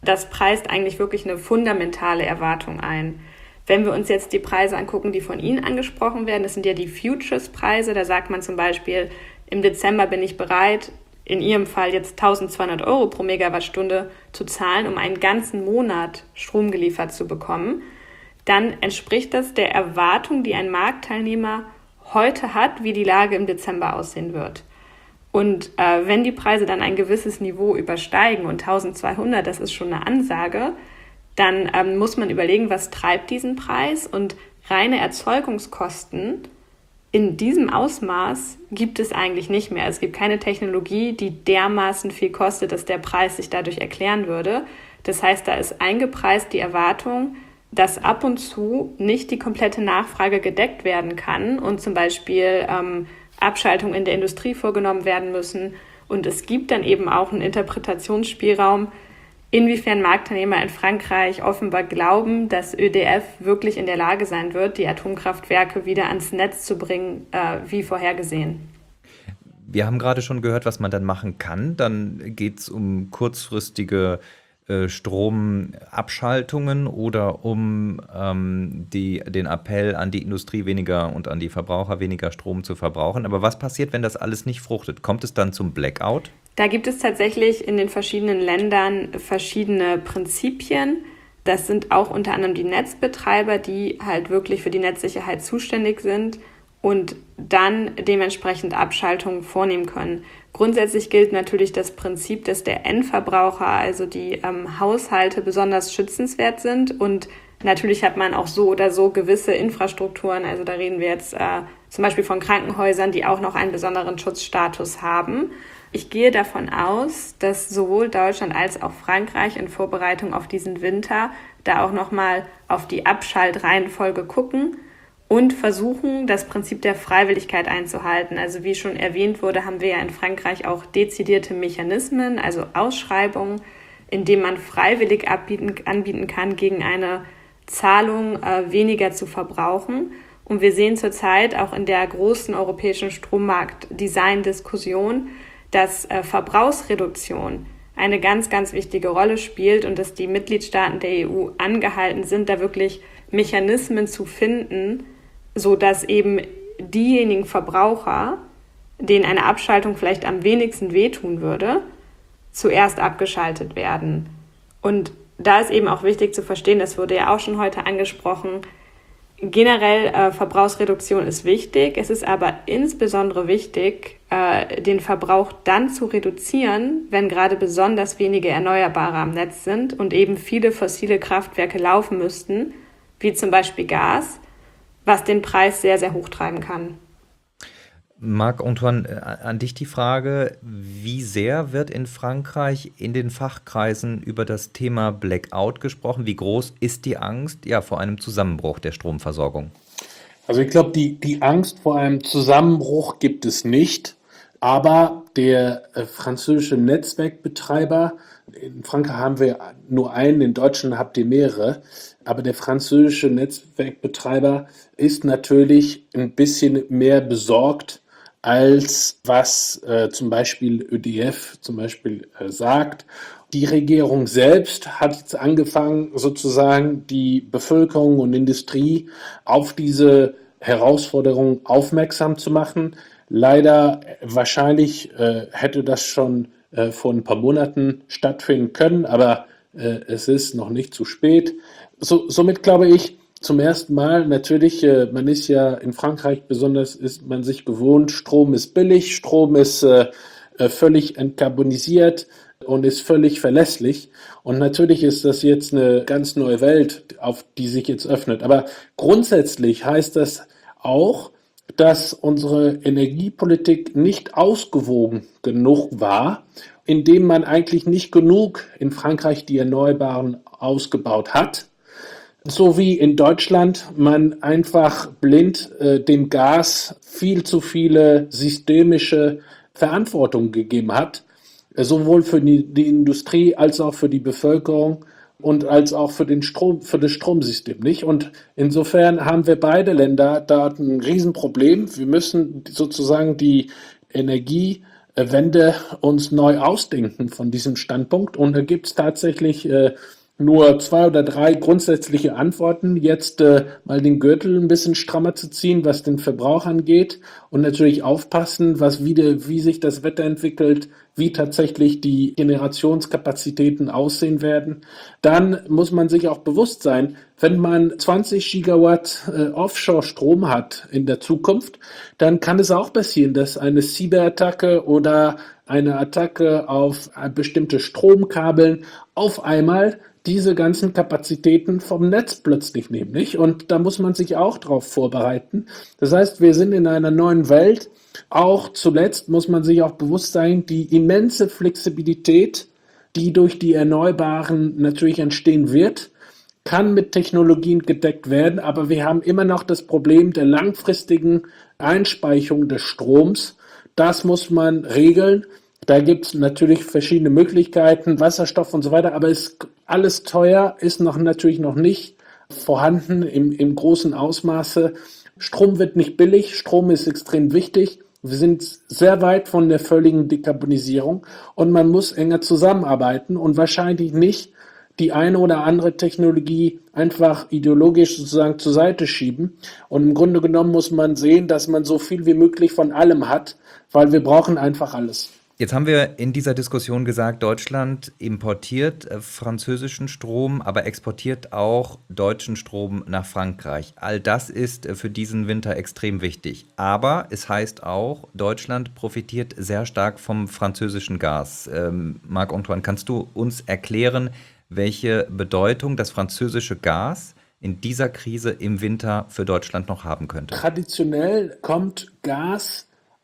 das preist eigentlich wirklich eine fundamentale Erwartung ein. Wenn wir uns jetzt die Preise angucken, die von Ihnen angesprochen werden, das sind ja die Futures-Preise, da sagt man zum Beispiel, im Dezember bin ich bereit, in Ihrem Fall jetzt eintausendzweihundert Euro pro Megawattstunde zu zahlen, um einen ganzen Monat Strom geliefert zu bekommen, dann entspricht das der Erwartung, die ein Marktteilnehmer heute hat, wie die Lage im Dezember aussehen wird. Und äh, wenn die Preise dann ein gewisses Niveau übersteigen und eintausendzweihundert, das ist schon eine Ansage, dann ähm, muss man überlegen, was treibt diesen Preis, und reine Erzeugungskosten in diesem Ausmaß gibt es eigentlich nicht mehr. Es gibt keine Technologie, die dermaßen viel kostet, dass der Preis sich dadurch erklären würde. Das heißt, da ist eingepreist die Erwartung, dass ab und zu nicht die komplette Nachfrage gedeckt werden kann und zum Beispiel ähm, Abschaltungen in der Industrie vorgenommen werden müssen. Und es gibt dann eben auch einen Interpretationsspielraum, inwiefern Marktteilnehmer in Frankreich offenbar glauben, dass Ö D F wirklich in der Lage sein wird, die Atomkraftwerke wieder ans Netz zu bringen, äh, wie vorhergesehen. Wir haben gerade schon gehört, was man dann machen kann. Dann geht es um kurzfristige äh, Stromabschaltungen oder um ähm, die, den Appell an die Industrie weniger und an die Verbraucher weniger Strom zu verbrauchen. Aber was passiert, wenn das alles nicht fruchtet? Kommt es dann zum Blackout? Da gibt es tatsächlich in den verschiedenen Ländern verschiedene Prinzipien. Das sind auch unter anderem die Netzbetreiber, die halt wirklich für die Netzsicherheit zuständig sind und dann dementsprechend Abschaltungen vornehmen können. Grundsätzlich gilt natürlich das Prinzip, dass der Endverbraucher, also die ähm, Haushalte, besonders schützenswert sind. Und natürlich hat man auch so oder so gewisse Infrastrukturen. Also da reden wir jetzt äh, zum Beispiel von Krankenhäusern, die auch noch einen besonderen Schutzstatus haben. Ich gehe davon aus, dass sowohl Deutschland als auch Frankreich in Vorbereitung auf diesen Winter da auch nochmal auf die Abschaltreihenfolge gucken und versuchen, das Prinzip der Freiwilligkeit einzuhalten. Also wie schon erwähnt wurde, haben wir ja in Frankreich auch dezidierte Mechanismen, also Ausschreibungen, in denen man freiwillig anbieten, anbieten kann, gegen eine Zahlung äh, weniger zu verbrauchen. Und wir sehen zurzeit auch in der großen europäischen Strommarkt-Design-Diskussion, dass äh, Verbrauchsreduktion eine ganz, ganz wichtige Rolle spielt und dass die Mitgliedstaaten der E U angehalten sind, da wirklich Mechanismen zu finden, sodass eben diejenigen Verbraucher, denen eine Abschaltung vielleicht am wenigsten wehtun würde, zuerst abgeschaltet werden. Und da ist eben auch wichtig zu verstehen, das wurde ja auch schon heute angesprochen, generell äh, Verbrauchsreduktion ist wichtig. Es ist aber insbesondere wichtig, äh, den Verbrauch dann zu reduzieren, wenn gerade besonders wenige Erneuerbare am Netz sind und eben viele fossile Kraftwerke laufen müssten, wie zum Beispiel Gas, was den Preis sehr, sehr hoch treiben kann. Marc-Antoine, an dich die Frage, wie sehr wird in Frankreich in den Fachkreisen über das Thema Blackout gesprochen? Wie groß ist die Angst ja, vor einem Zusammenbruch der Stromversorgung? Also ich glaube, die, die Angst vor einem Zusammenbruch gibt es nicht, aber der äh, französische Netzwerkbetreiber, in Frankreich haben wir nur einen, in Deutschland habt ihr mehrere, aber der französische Netzwerkbetreiber ist natürlich ein bisschen mehr besorgt, als was äh, zum Beispiel Ö D F zum Beispiel äh, sagt. Die Regierung selbst hat jetzt angefangen, sozusagen die Bevölkerung und Industrie auf diese Herausforderung aufmerksam zu machen. Leider, wahrscheinlich äh, hätte das schon äh, vor ein paar Monaten stattfinden können, aber äh, es ist noch nicht zu spät. So, somit glaube ich, zum ersten Mal natürlich, äh, man ist ja in Frankreich besonders, ist man sich gewohnt, Strom ist billig, Strom ist äh, äh, völlig entkarbonisiert und ist völlig verlässlich. Und natürlich ist das jetzt eine ganz neue Welt, auf die sich jetzt öffnet. Aber grundsätzlich heißt das auch, dass unsere Energiepolitik nicht ausgewogen genug war, indem man eigentlich nicht genug in Frankreich die Erneuerbaren ausgebaut hat. So wie in Deutschland man einfach blind äh, dem Gas viel zu viele systemische Verantwortung gegeben hat, äh, sowohl für die, die Industrie als auch für die Bevölkerung und als auch für den Strom, für das Stromsystem, nicht? Und insofern haben wir beide Länder da ein Riesenproblem. Wir müssen sozusagen die Energie Wende uns neu ausdenken von diesem Standpunkt. Und da gibt es tatsächlich äh, nur zwei oder drei grundsätzliche Antworten. Jetzt äh, mal den Gürtel ein bisschen strammer zu ziehen, was den Verbrauch angeht, und natürlich aufpassen, was wieder, wie sich das Wetter entwickelt, wie tatsächlich die Generationskapazitäten aussehen werden. Dann muss man sich auch bewusst sein, wenn man zwanzig Gigawatt äh, Offshore-Strom hat in der Zukunft, dann kann es auch passieren, dass eine Cyberattacke oder eine Attacke auf bestimmte Stromkabeln auf einmal diese ganzen Kapazitäten vom Netz plötzlich nehmen, nicht? Und da muss man sich auch drauf vorbereiten. Das heißt, wir sind in einer neuen Welt. Auch zuletzt muss man sich auch bewusst sein, die immense Flexibilität, die durch die Erneuerbaren natürlich entstehen wird, kann mit Technologien gedeckt werden, aber wir haben immer noch das Problem der langfristigen Einspeicherung des Stroms. Das muss man regeln. Da gibt es natürlich verschiedene Möglichkeiten, Wasserstoff und so weiter, aber ist alles teuer, ist noch natürlich noch nicht vorhanden im, im großen Ausmaße. Strom wird nicht billig, Strom ist extrem wichtig. Wir sind sehr weit von der völligen Dekarbonisierung und man muss enger zusammenarbeiten und wahrscheinlich nicht die eine oder andere Technologie einfach ideologisch sozusagen zur Seite schieben. Und im Grunde genommen muss man sehen, dass man so viel wie möglich von allem hat, weil wir brauchen einfach alles. Jetzt haben wir in dieser Diskussion gesagt, Deutschland importiert äh, französischen Strom, aber exportiert auch deutschen Strom nach Frankreich. All das ist äh, für diesen Winter extrem wichtig. Aber es heißt auch, Deutschland profitiert sehr stark vom französischen Gas. Ähm, Marc-Antoine, kannst du uns erklären, welche Bedeutung das französische Gas in dieser Krise im Winter für Deutschland noch haben könnte? Traditionell kommt Gas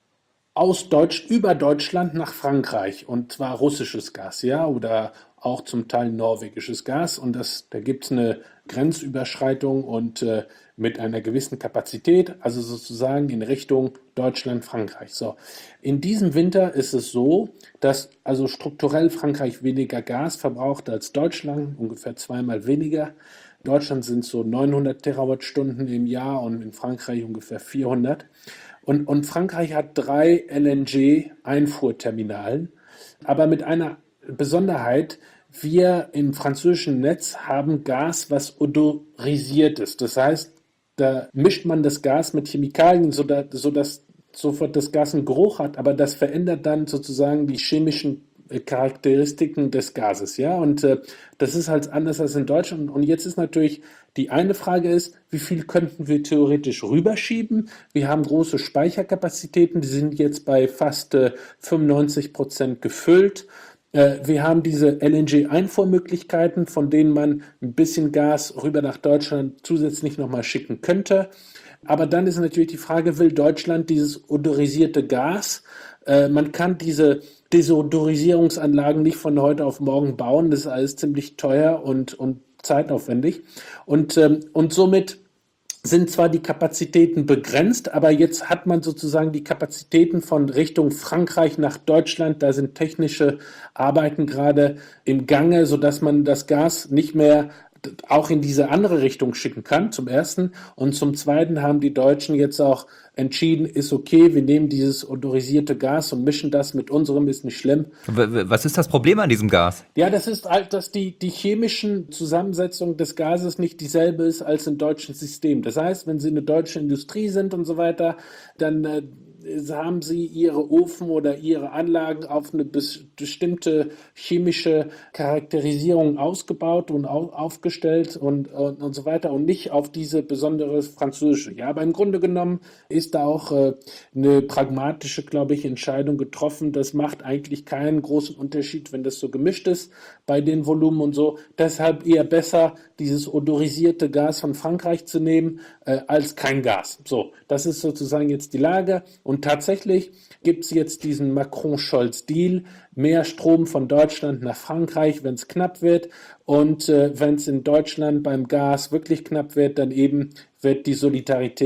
aus Deutsch, über Deutschland nach Frankreich, und zwar russisches Gas, ja, oder auch zum Teil norwegisches Gas, und das, da gibt es eine Grenzüberschreitung und äh, mit einer gewissen Kapazität, also sozusagen in Richtung Deutschland, Frankreich. So, in diesem Winter ist es so, dass also strukturell Frankreich weniger Gas verbraucht als Deutschland, ungefähr zweimal weniger. In Deutschland sind es so neunhundert Terawattstunden im Jahr und in Frankreich ungefähr vierhundert. Und, und Frankreich hat drei L N G-Einfuhrterminalen, aber mit einer Besonderheit: Wir im französischen Netz haben Gas, was odorisiert ist. Das heißt, da mischt man das Gas mit Chemikalien, sodass, sodass sofort das Gas einen Geruch hat, aber das verändert dann sozusagen die chemischen Charakteristiken des Gases, ja, und äh, das ist halt anders als in Deutschland. Und jetzt ist natürlich die eine Frage ist, wie viel könnten wir theoretisch rüberschieben? Wir haben große Speicherkapazitäten, die sind jetzt bei fast äh, fünfundneunzig Prozent gefüllt. Äh, wir haben diese L N G-Einfuhrmöglichkeiten, von denen man ein bisschen Gas rüber nach Deutschland zusätzlich nochmal schicken könnte. Aber dann ist natürlich die Frage, will Deutschland dieses odorisierte Gas? Äh, man kann diese Desodorisierungsanlagen nicht von heute auf morgen bauen. Das ist alles ziemlich teuer und, und zeitaufwendig. Und, ähm, und somit sind zwar die Kapazitäten begrenzt, aber jetzt hat man sozusagen die Kapazitäten von Richtung Frankreich nach Deutschland. Da sind technische Arbeiten gerade im Gange, sodass man das Gas nicht mehr auch in diese andere Richtung schicken kann, zum Ersten. Und zum Zweiten haben die Deutschen jetzt auch entschieden, ist okay, wir nehmen dieses odorisierte Gas und mischen das mit unserem, ist nicht schlimm. Was ist das Problem an diesem Gas? Ja, das ist halt, dass die, die chemischen Zusammensetzung des Gases nicht dieselbe ist als im deutschen System. Das heißt, wenn Sie eine deutsche Industrie sind und so weiter, dann äh, haben Sie Ihre Ofen oder Ihre Anlagen auf eine bestimmte chemische Charakterisierung ausgebaut und au- aufgestellt und, und, und so weiter und nicht auf diese besondere französische. Ja, aber im Grunde genommen ist da auch äh, eine pragmatische, glaube ich, Entscheidung getroffen. Das macht eigentlich keinen großen Unterschied, wenn das so gemischt ist bei den Volumen und so. Deshalb eher besser, dieses odorisierte Gas von Frankreich zu nehmen, äh, als kein Gas. So, das ist sozusagen jetzt die Lage. Und tatsächlich gibt es jetzt diesen Macron-Scholz-Deal, mehr Strom von Deutschland nach Frankreich, wenn es knapp wird. Und äh, wenn es in Deutschland beim Gas wirklich knapp wird, dann eben wird die Solidarität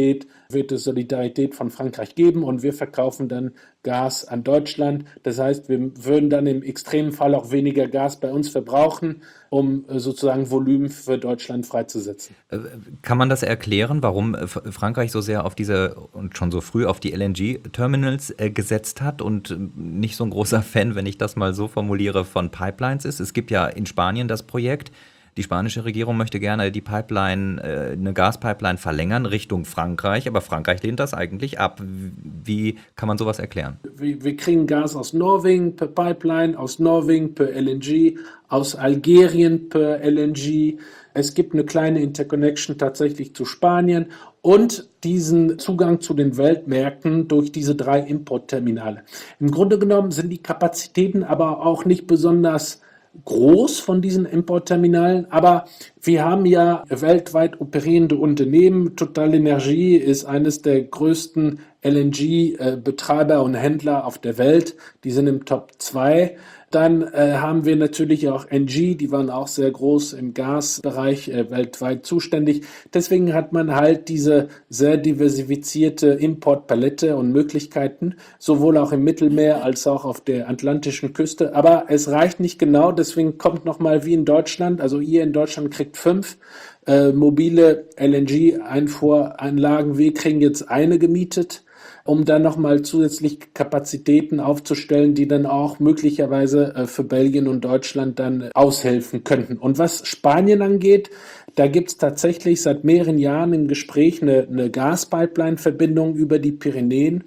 wird es Solidarität von Frankreich geben und wir verkaufen dann Gas an Deutschland. Das heißt, wir würden dann im extremen Fall auch weniger Gas bei uns verbrauchen, um sozusagen Volumen für Deutschland freizusetzen. Kann man das erklären, warum Frankreich so sehr auf diese und schon so früh auf die L N G-Terminals gesetzt hat und nicht so ein großer Fan, wenn ich das mal so formuliere, von Pipelines ist? Es gibt ja in Spanien das Projekt. Die spanische Regierung möchte gerne die Pipeline, äh, eine Gaspipeline verlängern Richtung Frankreich, aber Frankreich lehnt das eigentlich ab. Wie kann man sowas erklären? Wir, wir kriegen Gas aus Norwegen per Pipeline, aus Norwegen per L N G, aus Algerien per L N G. Es gibt eine kleine Interconnection tatsächlich zu Spanien und diesen Zugang zu den Weltmärkten durch diese drei Importterminale. Im Grunde genommen sind die Kapazitäten aber auch nicht besonders groß von diesen Importterminalen, aber wir haben ja weltweit operierende Unternehmen. TotalEnergies ist eines der größten L N G-Betreiber und Händler auf der Welt. Die sind im Top zwei. Dann äh, haben wir natürlich auch N G, die waren auch sehr groß im Gasbereich äh, weltweit zuständig. Deswegen hat man halt diese sehr diversifizierte Importpalette und Möglichkeiten, sowohl auch im Mittelmeer als auch auf der atlantischen Küste. Aber es reicht nicht genau, deswegen kommt nochmal wie in Deutschland, also ihr in Deutschland kriegt fünf äh, mobile L N G-Einfuhranlagen. Wir kriegen jetzt eine gemietet, um dann nochmal zusätzlich Kapazitäten aufzustellen, die dann auch möglicherweise äh, für Belgien und Deutschland dann äh, aushelfen könnten. Und was Spanien angeht, da gibt es tatsächlich seit mehreren Jahren im Gespräch eine, eine Gaspipeline-Verbindung über die Pyrenäen.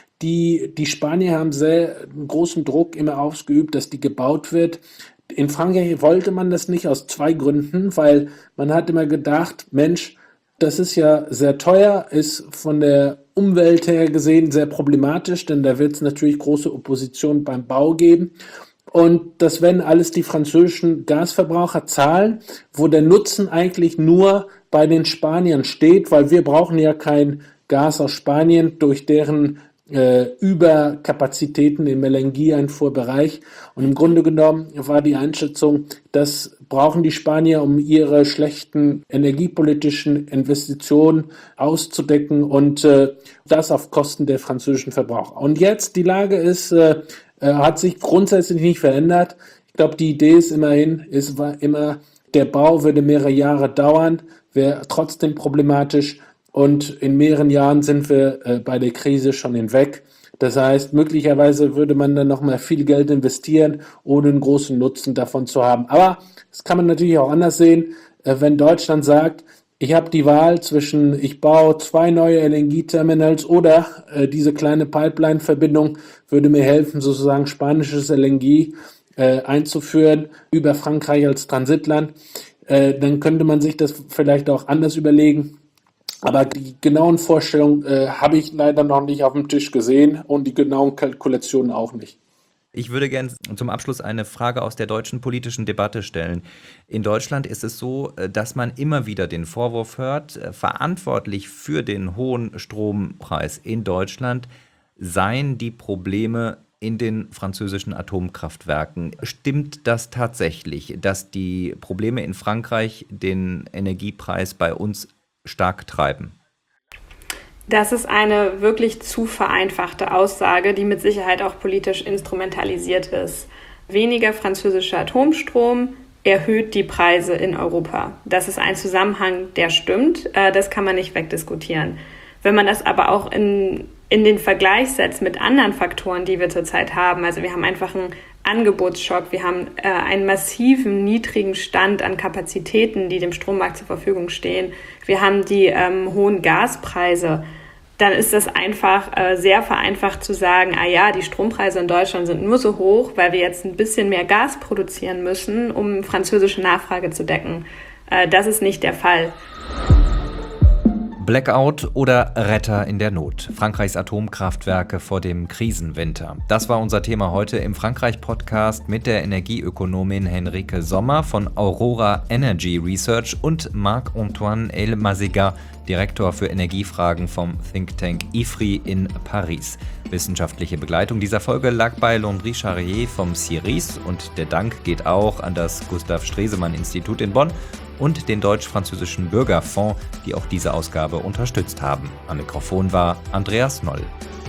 Die, die Spanier haben sehr großen Druck immer ausgeübt, dass die gebaut wird. In Frankreich wollte man das nicht aus zwei Gründen, weil man hat immer gedacht, Mensch, das ist ja sehr teuer, ist von der Umwelt her gesehen sehr problematisch, denn da wird es natürlich große Opposition beim Bau geben. Und das werden alles die französischen Gasverbraucher zahlen, wo der Nutzen eigentlich nur bei den Spaniern steht, weil wir brauchen ja kein Gas aus Spanien durch deren äh, Überkapazitäten im L N G-Einfuhrbereich. Und im Grunde genommen war die Einschätzung, dass brauchen die Spanier, um ihre schlechten energiepolitischen Investitionen auszudecken und äh, das auf Kosten der französischen Verbraucher. Und jetzt, die Lage ist, äh, äh, hat sich grundsätzlich nicht verändert. Ich glaube, die Idee ist immerhin, es war immer, der Bau würde mehrere Jahre dauern, wäre trotzdem problematisch und in mehreren Jahren sind wir äh, bei der Krise schon hinweg. Das heißt, möglicherweise würde man dann nochmal viel Geld investieren, ohne einen großen Nutzen davon zu haben. Aber das kann man natürlich auch anders sehen. Wenn Deutschland sagt, ich habe die Wahl zwischen, ich baue zwei neue L N G-Terminals oder äh, diese kleine Pipeline-Verbindung würde mir helfen, sozusagen spanisches L N G äh, einzuführen über Frankreich als Transitland, äh, dann könnte man sich das vielleicht auch anders überlegen. Aber die genauen Vorstellungen äh, habe ich leider noch nicht auf dem Tisch gesehen und die genauen Kalkulationen auch nicht. Ich würde gerne zum Abschluss eine Frage aus der deutschen politischen Debatte stellen. In Deutschland ist es so, dass man immer wieder den Vorwurf hört, verantwortlich für den hohen Strompreis in Deutschland seien die Probleme in den französischen Atomkraftwerken. Stimmt das tatsächlich, dass die Probleme in Frankreich den Energiepreis bei uns stark treiben? Das ist eine wirklich zu vereinfachte Aussage, die mit Sicherheit auch politisch instrumentalisiert ist. Weniger französischer Atomstrom erhöht die Preise in Europa. Das ist ein Zusammenhang, der stimmt. Das kann man nicht wegdiskutieren. Wenn man das aber auch in, in den Vergleich setzt mit anderen Faktoren, die wir zurzeit haben, also wir haben einfach einen Angebotsschock, wir haben äh, einen massiven, niedrigen Stand an Kapazitäten, die dem Strommarkt zur Verfügung stehen, wir haben die ähm, hohen Gaspreise, dann ist das einfach äh, sehr vereinfacht zu sagen, ah ja, die Strompreise in Deutschland sind nur so hoch, weil wir jetzt ein bisschen mehr Gas produzieren müssen, um französische Nachfrage zu decken. Äh, das ist nicht der Fall. Blackout oder Retter in der Not. Frankreichs Atomkraftwerke vor dem Krisenwinter. Das war unser Thema heute im Frankreich-Podcast mit der Energieökonomin Henrike Sommer von Aurora Energy Research und Marc-Antoine Elmaziga, Direktor für Energiefragen vom Think Tank I F R I in Paris. Wissenschaftliche Begleitung dieser Folge lag bei Landry Charrier vom C I R I S und der Dank geht auch an das Gustav Stresemann Institut in Bonn und den deutsch-französischen Bürgerfonds, die auch diese Ausgabe unterstützt haben. Am Mikrofon war Andreas Noll.